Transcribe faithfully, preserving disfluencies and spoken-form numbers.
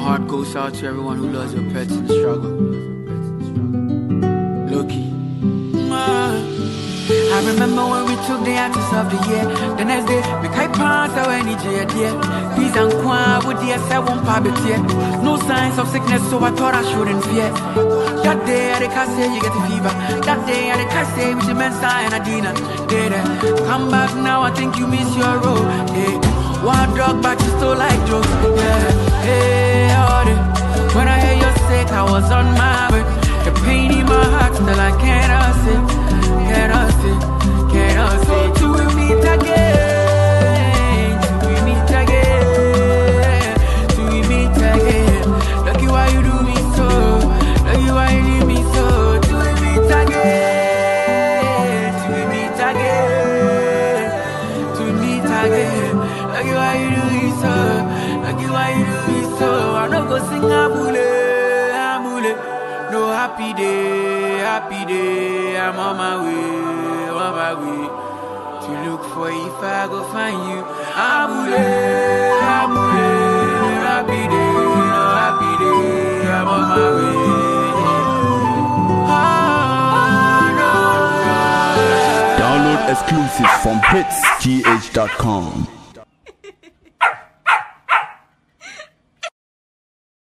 heart goes out to everyone who loves your pets in the struggle. Loki. I remember when we took the artist of the year. The next day, we can't pass our energy, dear. Peace and quiet with the S I won't parbit yet. No signs of sickness, so I thought I shouldn't fear. That day, I can't say you get a fever. That day, I can't say with your mensa and Adina. Yeah, come back now, I think you miss your role. Yeah. Wild dog, but you still like jokes. Yeah, hey, all day. When I hear you're sick, I was on my way. The pain in my heart, still I cannot say. Cannot say, cannot say. Till we meet again, till we meet again, till we meet again. Lucky why you do me so, lucky why you do me so. Till we meet again, till we meet again, till we meet again. Lucky why you do me so, lucky why you do me so. I don't go sing Abule, Abule. No happy day, happy day. I'm on my way, on my way to look for if I go find you. Abule, Abule, happy day, no happy day. I'm on my way. Download exclusives from hits g h dot com.